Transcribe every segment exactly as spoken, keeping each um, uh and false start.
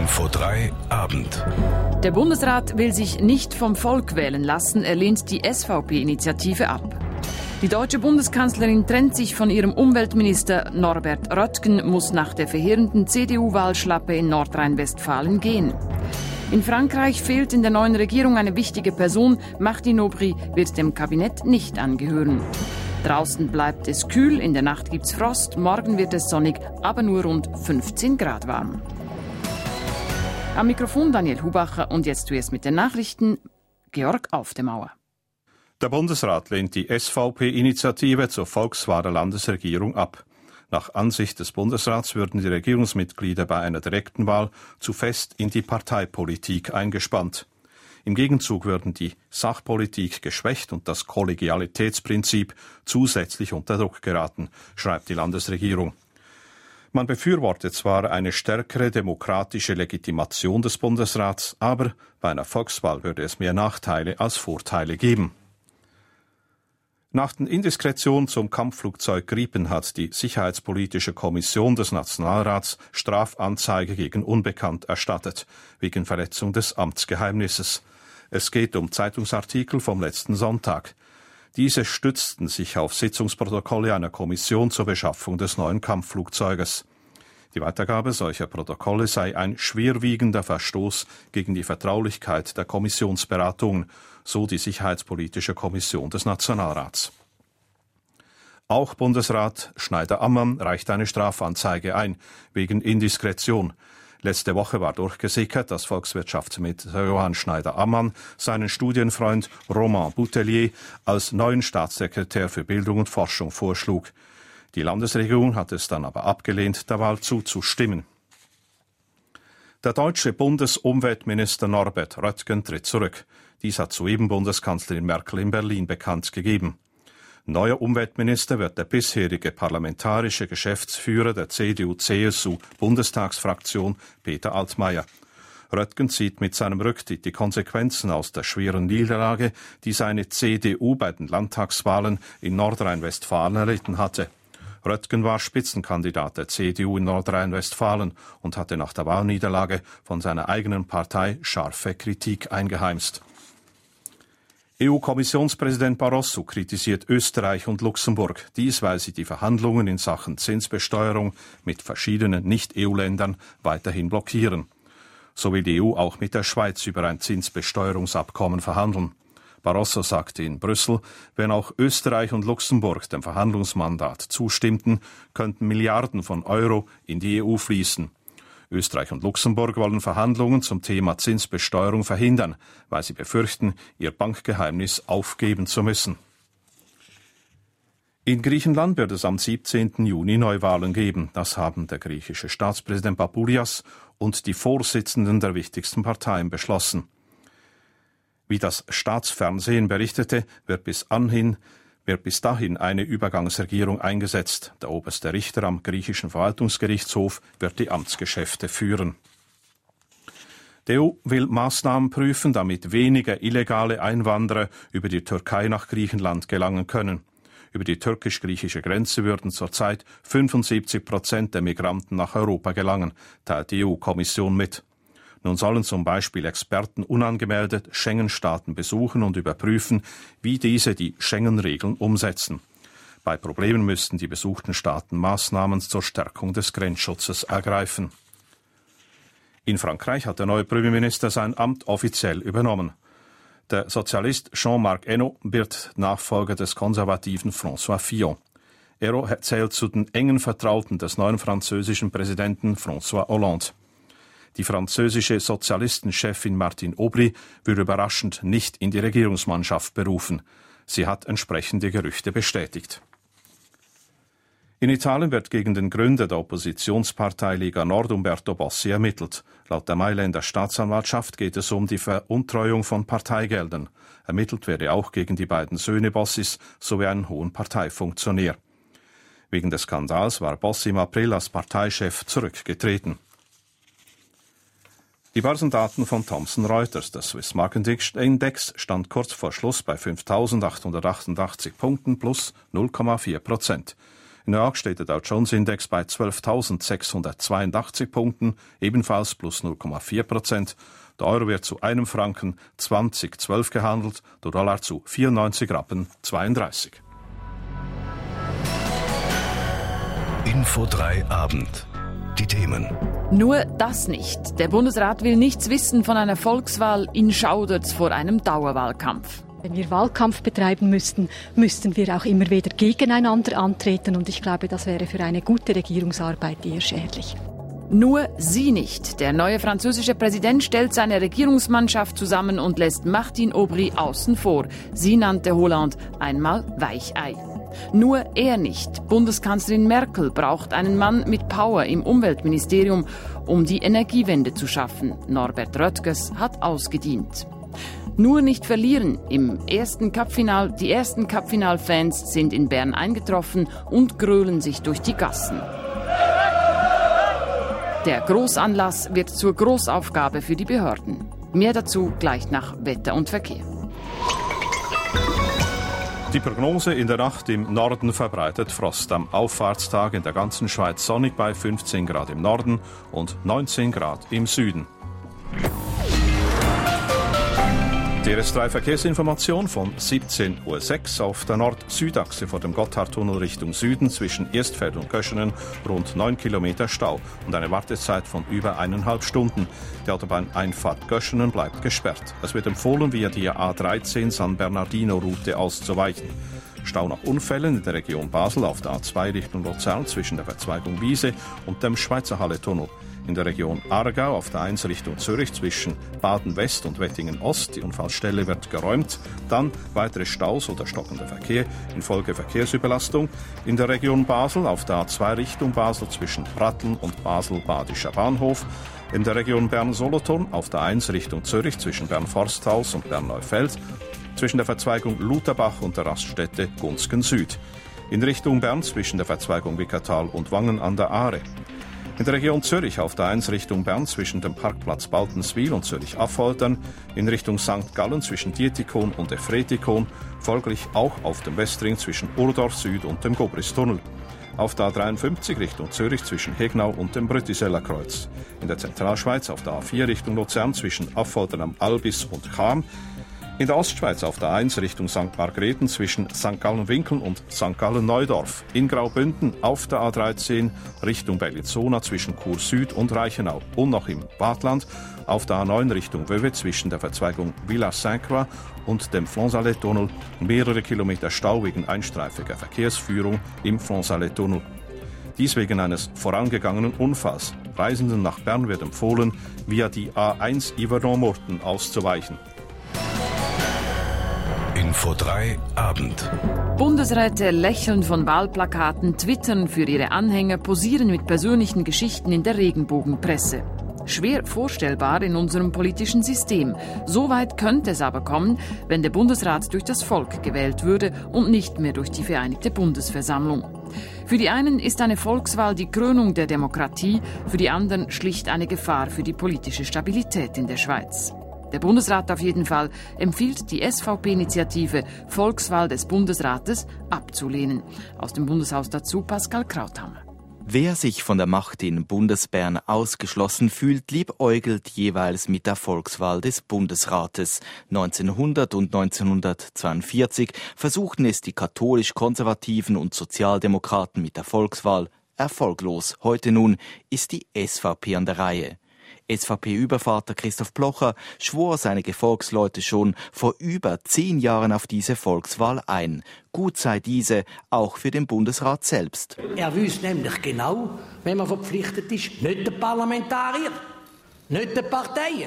Info drei Abend. Der Bundesrat will sich nicht vom Volk wählen lassen. Er lehnt die S V P-Initiative ab. Die deutsche Bundeskanzlerin trennt sich von ihrem Umweltminister. Norbert Röttgen muss nach der verheerenden C D U-Wahlschlappe in Nordrhein-Westfalen gehen. In Frankreich fehlt in der neuen Regierung eine wichtige Person. Martine Aubry wird dem Kabinett nicht angehören. Draußen bleibt es kühl, in der Nacht gibt's Frost, morgen wird es sonnig, aber nur rund fünfzehn Grad warm. Am Mikrofon Daniel Hubacher und jetzt zuerst mit den Nachrichten Georg Aufdemauer. Der Bundesrat lehnt die S V P-Initiative zur Volkswahl der Landesregierung ab. Nach Ansicht des Bundesrats würden die Regierungsmitglieder bei einer direkten Wahl zu fest in die Parteipolitik eingespannt. Im Gegenzug würden die Sachpolitik geschwächt und das Kollegialitätsprinzip zusätzlich unter Druck geraten, schreibt die Landesregierung. Man befürwortet zwar eine stärkere demokratische Legitimation des Bundesrats, aber bei einer Volkswahl würde es mehr Nachteile als Vorteile geben. Nach den Indiskretionen zum Kampfflugzeug Gripen hat die Sicherheitspolitische Kommission des Nationalrats Strafanzeige gegen Unbekannt erstattet, wegen Verletzung des Amtsgeheimnisses. Es geht um Zeitungsartikel vom letzten Sonntag. Diese stützten sich auf Sitzungsprotokolle einer Kommission zur Beschaffung des neuen Kampfflugzeuges. Die Weitergabe solcher Protokolle sei ein schwerwiegender Verstoß gegen die Vertraulichkeit der Kommissionsberatungen, so die Sicherheitspolitische Kommission des Nationalrats. Auch Bundesrat Schneider-Ammann reicht eine Strafanzeige ein, wegen Indiskretion. Letzte Woche war durchgesickert, dass Volkswirtschaftsminister Johann Schneider-Ammann seinen Studienfreund Romain Boutellier als neuen Staatssekretär für Bildung und Forschung vorschlug. Die Landesregierung hat es dann aber abgelehnt, der Wahl zuzustimmen. Der deutsche Bundesumweltminister Norbert Röttgen tritt zurück. Dies hat soeben Bundeskanzlerin Merkel in Berlin bekannt gegeben. Neuer Umweltminister wird der bisherige parlamentarische Geschäftsführer der C D U C S U-Bundestagsfraktion Peter Altmaier. Röttgen zieht mit seinem Rücktritt die Konsequenzen aus der schweren Niederlage, die seine C D U bei den Landtagswahlen in Nordrhein-Westfalen erlitten hatte. Röttgen war Spitzenkandidat der C D U in Nordrhein-Westfalen und hatte nach der Wahlniederlage von seiner eigenen Partei scharfe Kritik eingeheimst. E U-Kommissionspräsident Barroso kritisiert Österreich und Luxemburg, dies weil sie die Verhandlungen in Sachen Zinsbesteuerung mit verschiedenen Nicht-E U-Ländern weiterhin blockieren. So will die E U auch mit der Schweiz über ein Zinsbesteuerungsabkommen verhandeln. Barroso sagte in Brüssel, wenn auch Österreich und Luxemburg dem Verhandlungsmandat zustimmten, könnten Milliarden von Euro in die E U fließen. Österreich und Luxemburg wollen Verhandlungen zum Thema Zinsbesteuerung verhindern, weil sie befürchten, ihr Bankgeheimnis aufgeben zu müssen. In Griechenland wird es am siebzehnten Juni Neuwahlen geben. Das haben der griechische Staatspräsident Papoulias und die Vorsitzenden der wichtigsten Parteien beschlossen. Wie das Staatsfernsehen berichtete, wird bis anhin wird bis dahin eine Übergangsregierung eingesetzt. Der oberste Richter am griechischen Verwaltungsgerichtshof wird die Amtsgeschäfte führen. Die E U will Maßnahmen prüfen, damit weniger illegale Einwanderer über die Türkei nach Griechenland gelangen können. Über die türkisch-griechische Grenze würden zurzeit fünfundsiebzig Prozent der Migranten nach Europa gelangen, teilt die E U-Kommission mit. Nun sollen zum Beispiel Experten unangemeldet Schengen-Staaten besuchen und überprüfen, wie diese die Schengen-Regeln umsetzen. Bei Problemen müssten die besuchten Staaten Maßnahmen zur Stärkung des Grenzschutzes ergreifen. In Frankreich hat der neue Premierminister sein Amt offiziell übernommen. Der Sozialist Jean-Marc Ayrault wird Nachfolger des konservativen François Fillon. Ayrault zählt zu den engen Vertrauten des neuen französischen Präsidenten François Hollande. Die französische Sozialistenchefin Martine Aubry würde überraschend nicht in die Regierungsmannschaft berufen. Sie hat entsprechende Gerüchte bestätigt. In Italien wird gegen den Gründer der Oppositionspartei Lega Nord Umberto Bossi ermittelt. Laut der Mailänder Staatsanwaltschaft geht es um die Veruntreuung von Parteigeldern. Ermittelt werde auch gegen die beiden Söhne Bossis sowie einen hohen Parteifunktionär. Wegen des Skandals war Bossi im April als Parteichef zurückgetreten. Die Börsendaten von Thomson Reuters. Der Swiss Market Index stand kurz vor Schluss bei fünftausendachthundertachtundachtzig Punkten plus null Komma vier Prozent. In New York steht der Dow Jones Index bei zwölftausendsechshundertzweiundachtzig Punkten, ebenfalls plus null Komma vier Prozent. Der Euro wird zu einem Franken zwanzig Komma zwölf gehandelt, der Dollar zu vierundneunzig Rappen zweiunddreißig. Info drei Abend. Die Themen. Nur das nicht. Der Bundesrat will nichts wissen von einer Volkswahl. Ihn schaudert's vor einem Dauerwahlkampf. Wenn wir Wahlkampf betreiben müssten, müssten wir auch immer wieder gegeneinander antreten. Und ich glaube, das wäre für eine gute Regierungsarbeit eher schädlich. Nur sie nicht. Der neue französische Präsident stellt seine Regierungsmannschaft zusammen und lässt Martine Aubry außen vor. Sie nannte Hollande einmal Weichei. Nur er nicht. Bundeskanzlerin Merkel braucht einen Mann mit Power im Umweltministerium, um die Energiewende zu schaffen. Norbert Röttges hat ausgedient. Nur nicht verlieren. Im ersten Cupfinal, die ersten Cupfinal-Fans sind in Bern eingetroffen und grölen sich durch die Gassen. Der Großanlass wird zur Großaufgabe für die Behörden. Mehr dazu gleich nach Wetter und Verkehr. Die Prognose: in der Nacht im Norden verbreitet Frost. Am Auffahrtstag in der ganzen Schweiz sonnig bei fünfzehn Grad im Norden und neunzehn Grad im Süden. Die R S drei Verkehrsinformation von siebzehn Uhr sechs auf der Nord-Süd-Achse vor dem Gotthardtunnel Richtung Süden zwischen Erstfeld und Göschenen rund neun Kilometer Stau und eine Wartezeit von über eineinhalb Stunden. Die Autobahneinfahrt Göschenen bleibt gesperrt. Es wird empfohlen, via die A dreizehn San Bernardino-Route auszuweichen. Stau nach Unfällen in der Region Basel auf der A zwei Richtung Luzern zwischen der Verzweigung Wiese und dem Schweizerhalle-Tunnel. In der Region Aargau auf der eins Richtung Zürich zwischen Baden-West und Wettingen-Ost. Die Unfallstelle wird geräumt. Dann weitere Staus oder stockender Verkehr infolge Verkehrsüberlastung. In der Region Basel auf der A zwei Richtung Basel zwischen Pratteln und Basel-Badischer Bahnhof. In der Region Bern-Solothurn auf der eins Richtung Zürich zwischen Bern-Forsthaus und Bern-Neufeld. Zwischen der Verzweigung Lutherbach und der Raststätte Gunzgen Süd. In Richtung Bern zwischen der Verzweigung Wickertal und Wangen an der Aare. In der Region Zürich auf der eins Richtung Bern zwischen dem Parkplatz Baltenswil und Zürich-Affoltern, in Richtung Sankt Gallen zwischen Dietikon und Efretikon, folglich auch auf dem Westring zwischen Urdorf Süd und dem Gobristunnel. Auf der A dreiundfünfzig Richtung Zürich zwischen Hegnau und dem Brütiseller Kreuz. In der Zentralschweiz auf der A vier Richtung Luzern zwischen Affoltern am Albis und Cham. In der Ostschweiz auf der eins Richtung Sankt Margrethen zwischen Sankt Gallen-Winkeln und Sankt Gallen-Neudorf. In Graubünden auf der A dreizehn Richtung Bellinzona zwischen Chur Süd und Reichenau. Und noch im Waadtland auf der A neun Richtung Wöwe zwischen der Verzweigung Villars-Saint-Croix und dem Flonsalet-Tunnel mehrere Kilometer Stau wegen einstreifiger Verkehrsführung im Flonsalet-Tunnel. Dies wegen eines vorangegangenen Unfalls. Reisenden nach Bern wird empfohlen, via die A eins Yverdon-Murten auszuweichen. Info drei Abend. Bundesräte lächeln von Wahlplakaten, twittern für ihre Anhänger, posieren mit persönlichen Geschichten in der Regenbogenpresse. Schwer vorstellbar in unserem politischen System. So weit könnte es aber kommen, wenn der Bundesrat durch das Volk gewählt würde und nicht mehr durch die Vereinigte Bundesversammlung. Für die einen ist eine Volkswahl die Krönung der Demokratie, für die anderen schlicht eine Gefahr für die politische Stabilität in der Schweiz. Der Bundesrat auf jeden Fall empfiehlt die S V P-Initiative Volkswahl des Bundesrates abzulehnen. Aus dem Bundeshaus dazu Pascal Krauthammer. Wer sich von der Macht in Bundesbern ausgeschlossen fühlt, liebäugelt jeweils mit der Volkswahl des Bundesrates. neunzehnhundert und neunzehnhundertzweiundvierzig versuchten es die katholisch-konservativen und Sozialdemokraten mit der Volkswahl. Erfolglos. Heute nun ist die S V P an der Reihe. S V P-Übervater Christoph Blocher schwor seine Gefolgsleute schon vor über zehn Jahren auf diese Volkswahl ein. Gut sei diese auch für den Bundesrat selbst. Er wüsste nämlich genau, wenn man verpflichtet ist, nicht den Parlamentarier, nicht den Parteien.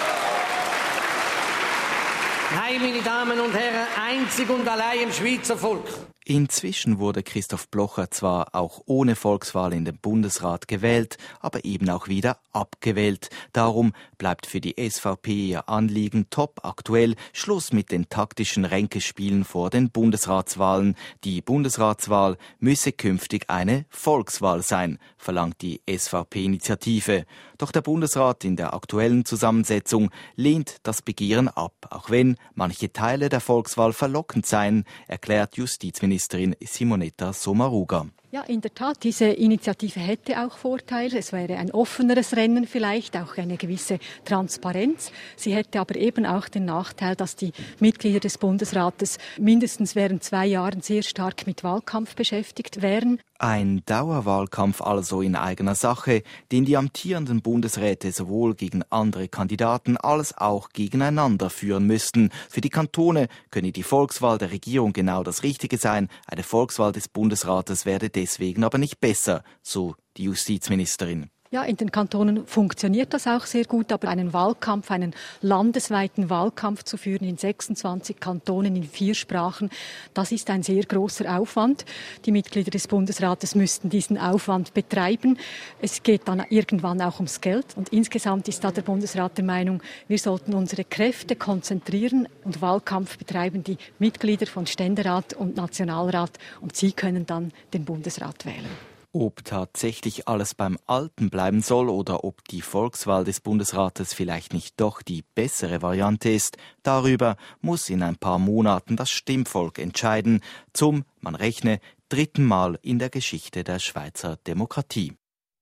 Nein, meine Damen und Herren, einzig und allein im Schweizer Volk. Inzwischen wurde Christoph Blocher zwar auch ohne Volkswahl in den Bundesrat gewählt, aber eben auch wieder abgewählt. Darum bleibt für die S V P ihr Anliegen top aktuell. Schluss mit den taktischen Ränkespielen vor den Bundesratswahlen. Die Bundesratswahl müsse künftig eine Volkswahl sein, verlangt die S V P-Initiative. Doch der Bundesrat in der aktuellen Zusammensetzung lehnt das Begehren ab, auch wenn manche Teile der Volkswahl verlockend seien, erklärt Justizministerin Simonetta Sommaruga. Ja, in der Tat, diese Initiative hätte auch Vorteile. Es wäre ein offeneres Rennen vielleicht, auch eine gewisse Transparenz. Sie hätte aber eben auch den Nachteil, dass die Mitglieder des Bundesrates mindestens während zwei Jahren sehr stark mit Wahlkampf beschäftigt wären. Ein Dauerwahlkampf also in eigener Sache, den die amtierenden Bundesräte sowohl gegen andere Kandidaten als auch gegeneinander führen müssten. Für die Kantone könne die Volkswahl der Regierung genau das Richtige sein. Eine Volkswahl des Bundesrates werde deswegen aber nicht besser, so die Justizministerin. Ja, in den Kantonen funktioniert das auch sehr gut, aber einen Wahlkampf, einen landesweiten Wahlkampf zu führen in sechsundzwanzig Kantonen in vier Sprachen, das ist ein sehr großer Aufwand. Die Mitglieder des Bundesrates müssten diesen Aufwand betreiben. Es geht dann irgendwann auch ums Geld und insgesamt ist da der Bundesrat der Meinung, wir sollten unsere Kräfte konzentrieren und Wahlkampf betreiben die Mitglieder von Ständerat und Nationalrat und sie können dann den Bundesrat wählen. Ob tatsächlich alles beim Alten bleiben soll oder ob die Volkswahl des Bundesrates vielleicht nicht doch die bessere Variante ist, darüber muss in ein paar Monaten das Stimmvolk entscheiden, zum, man rechne, dritten Mal in der Geschichte der Schweizer Demokratie.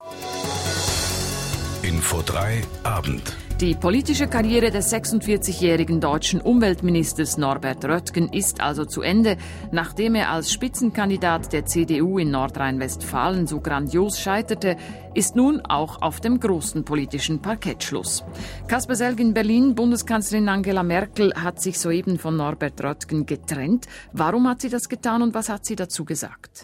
Info drei Abend. Die politische Karriere des sechsundvierzigjährigen deutschen Umweltministers Norbert Röttgen ist also zu Ende. Nachdem er als Spitzenkandidat der C D U in Nordrhein-Westfalen so grandios scheiterte, ist nun auch auf dem großen politischen Parkett Schluss. Kasper Selg in Berlin, Bundeskanzlerin Angela Merkel hat sich soeben von Norbert Röttgen getrennt. Warum hat sie das getan und was hat sie dazu gesagt?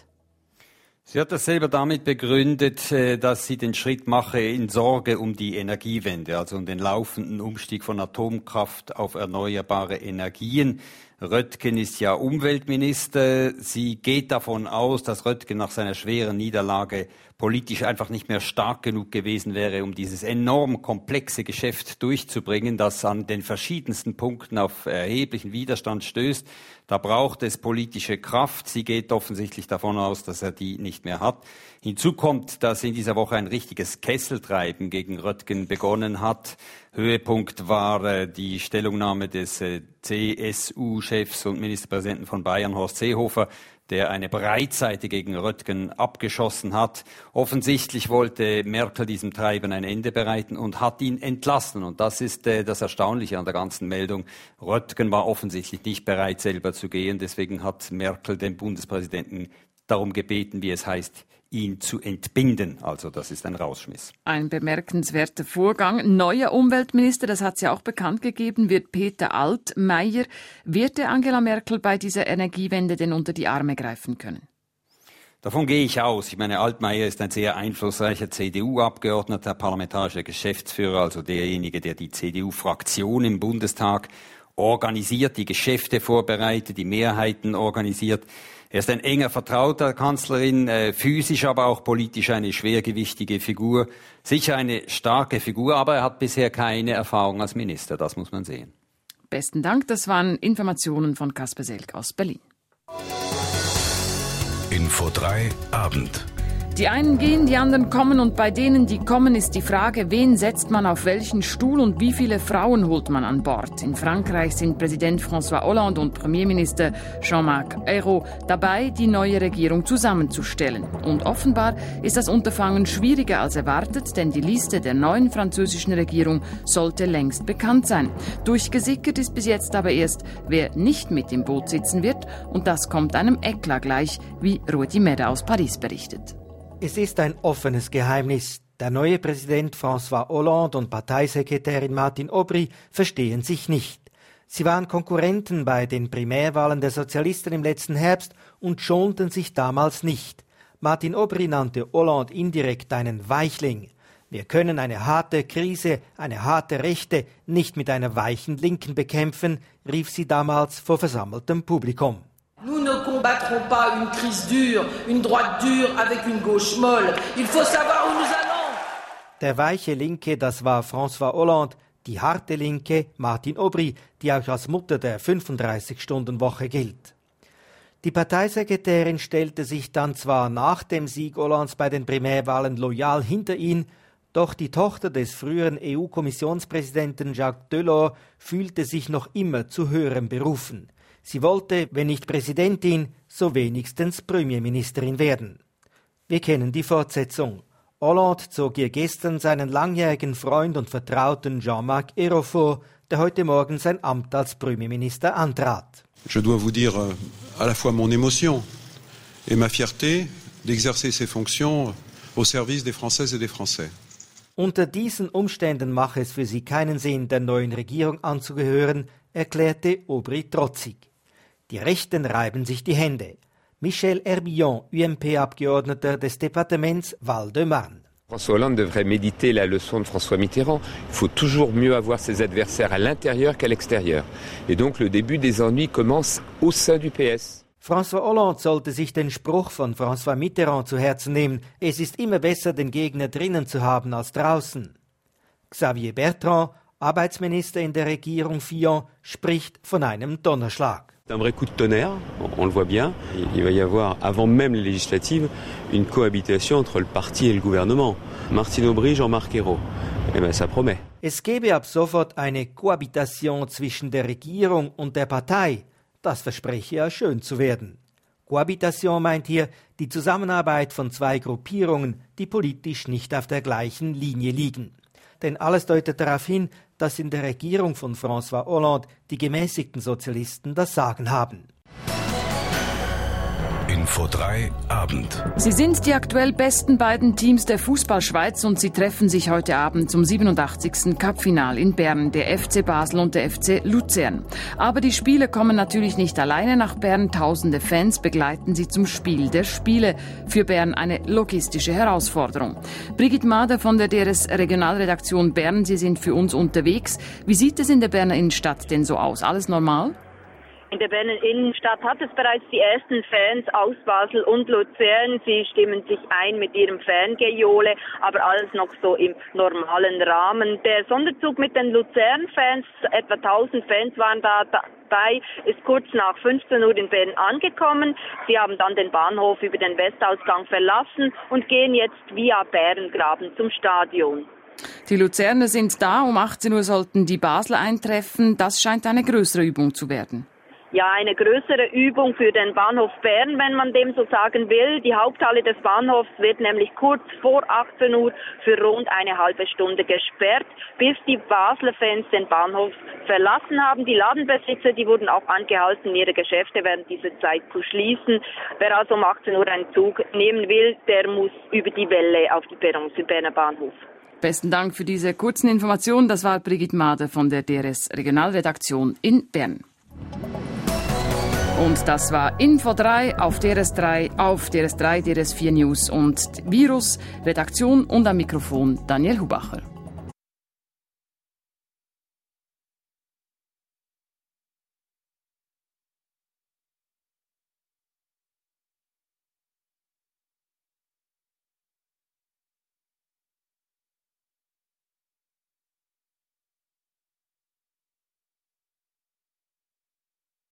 Sie hat das selber damit begründet, dass sie den Schritt mache in Sorge um die Energiewende, also um den laufenden Umstieg von Atomkraft auf erneuerbare Energien. Röttgen ist ja Umweltminister. Sie geht davon aus, dass Röttgen nach seiner schweren Niederlage politisch einfach nicht mehr stark genug gewesen wäre, um dieses enorm komplexe Geschäft durchzubringen, das an den verschiedensten Punkten auf erheblichen Widerstand stößt. Da braucht es politische Kraft. Sie geht offensichtlich davon aus, dass er die nicht mehr hat. Hinzu kommt, dass in dieser Woche ein richtiges Kesseltreiben gegen Röttgen begonnen hat. Höhepunkt war äh, die Stellungnahme des äh, C S U-Chefs und Ministerpräsidenten von Bayern, Horst Seehofer, der eine Breitseite gegen Röttgen abgeschossen hat. Offensichtlich wollte Merkel diesem Treiben ein Ende bereiten und hat ihn entlassen. Und das ist äh, das Erstaunliche an der ganzen Meldung. Röttgen war offensichtlich nicht bereit, selber zu gehen. Deswegen hat Merkel den Bundespräsidenten darum gebeten, wie es heißt, ihn zu entbinden. Also das ist ein Rausschmiss. Ein bemerkenswerter Vorgang. Neuer Umweltminister, das hat sie auch bekannt gegeben, wird Peter Altmaier. Wird der Angela Merkel bei dieser Energiewende denn unter die Arme greifen können? Davon gehe ich aus. Ich meine, Altmaier ist ein sehr einflussreicher C D U-Abgeordneter, parlamentarischer Geschäftsführer, also derjenige, der die C D U-Fraktion im Bundestag organisiert, die Geschäfte vorbereitet, die Mehrheiten organisiert. Er ist ein enger Vertrauter der Kanzlerin, äh, physisch, aber auch politisch eine schwergewichtige Figur. Sicher eine starke Figur, aber er hat bisher keine Erfahrung als Minister, das muss man sehen. Besten Dank, das waren Informationen von Kasper Selg aus Berlin. Info drei Abend. Die einen gehen, die anderen kommen und bei denen, die kommen, ist die Frage, wen setzt man auf welchen Stuhl und wie viele Frauen holt man an Bord. In Frankreich sind Präsident François Hollande und Premierminister Jean-Marc Ayrault dabei, die neue Regierung zusammenzustellen. Und offenbar ist das Unterfangen schwieriger als erwartet, denn die Liste der neuen französischen Regierung sollte längst bekannt sein. Durchgesickert ist bis jetzt aber erst, wer nicht mit im Boot sitzen wird, und das kommt einem Eklat gleich, wie Rudi Meder aus Paris berichtet. Es ist ein offenes Geheimnis. Der neue Präsident François Hollande und Parteisekretärin Martine Aubry verstehen sich nicht. Sie waren Konkurrenten bei den Primärwahlen der Sozialisten im letzten Herbst und schonten sich damals nicht. Martine Aubry nannte Hollande indirekt einen Weichling. Wir können eine harte Krise, eine harte Rechte nicht mit einer weichen Linken bekämpfen, rief sie damals vor versammeltem Publikum. Nous ne combattrons pas une crise dure, une droite dure avec une gauche molle. Il faut savoir où nous allons. Der weiche Linke, das war François Hollande, die harte Linke Martine Aubry, die auch als Mutter der fünfunddreißig-Stunden-Woche gilt. Die Parteisekretärin stellte sich dann zwar nach dem Sieg Hollandes bei den Primärwahlen loyal hinter ihn, doch die Tochter des früheren E U-Kommissionspräsidenten Jacques Delors fühlte sich noch immer zu höherem berufen. Sie wollte, wenn nicht Präsidentin, so wenigstens Premierministerin werden. Wir kennen die Fortsetzung. Hollande zog ihr gestern seinen langjährigen Freund und Vertrauten Jean-Marc Ayrault vor, der heute Morgen sein Amt als Premierminister antrat. Je dois vous dire à la fois mon émotion et ma fierté d'exercer ces fonctions au service des Françaises et des Français. Unter diesen Umständen mache es für sie keinen Sinn, der neuen Regierung anzugehören, erklärte Aubry trotzig. Die Rechten reiben sich die Hände. Michel Herbillon, U M P-Abgeordneter des Departements Val-de-Marne. François Hollande devrait méditer la leçon de François Mitterrand. Il faut toujours mieux avoir ses adversaires à l'intérieur qu'à l'extérieur. Et donc le début des ennuis commence au sein du P S. François Hollande sollte sich den Spruch von François Mitterrand zu Herzen nehmen. Es ist immer besser, den Gegner drinnen zu haben als draußen. Xavier Bertrand, Arbeitsminister in der Regierung Fillon, spricht von einem Donnerschlag. C'est un vrai coup de tonnerre, on le voit bien. Il va y avoir, avant même les législatives, une cohabitation entre le parti et le gouvernement. Martine Aubry, Jean-Marc Ayrault. Eh bien, ça promet. Es gebe ab sofort eine Kohabitation zwischen der Regierung und der Partei. Das verspreche ja schön zu werden. Kohabitation meint hier die Zusammenarbeit von zwei Gruppierungen, die politisch nicht auf der gleichen Linie liegen. Denn alles deutet darauf hin, dass in der Regierung von François Hollande die gemäßigten Sozialisten das Sagen haben. Info drei Abend. Sie sind die aktuell besten beiden Teams der Fußballschweiz und sie treffen sich heute Abend zum siebenundachtzigsten Cup-Final in Bern, der F C Basel und der F C Luzern. Aber die Spiele kommen natürlich nicht alleine nach Bern. Tausende Fans begleiten sie zum Spiel der Spiele. Für Bern eine logistische Herausforderung. Brigitte Mader von der D R S Regionalredaktion Bern, Sie sind für uns unterwegs. Wie sieht es in der Berner Innenstadt denn so aus? Alles normal? In der Berner Innenstadt hat es bereits die ersten Fans aus Basel und Luzern. Sie stimmen sich ein mit ihrem Fangejohle, aber alles noch so im normalen Rahmen. Der Sonderzug mit den Luzern-Fans, etwa tausend Fans waren da dabei, ist kurz nach fünfzehn Uhr in Bern angekommen. Sie haben dann den Bahnhof über den Westausgang verlassen und gehen jetzt via Bärengraben zum Stadion. Die Luzerner sind da, um achtzehn Uhr sollten die Basler eintreffen. Das scheint eine größere Übung zu werden. Ja, eine größere Übung für den Bahnhof Bern, wenn man dem so sagen will. Die Haupthalle des Bahnhofs wird nämlich kurz vor achtzehn Uhr für rund eine halbe Stunde gesperrt, bis die Basler Fans den Bahnhof verlassen haben. Die Ladenbesitzer, die wurden auch angehalten, ihre Geschäfte während dieser Zeit zu schließen. Wer also um achtzehn Uhr einen Zug nehmen will, der muss über die Welle auf die Perrons im Berner Bahnhof. Besten Dank für diese kurzen Informationen. Das war Brigitte Mader von der D R S Regionalredaktion in Bern. Und das war Info drei auf D R S drei, auf D R S drei, D R S vier News und Virus, Redaktion und am Mikrofon Daniel Hubacher.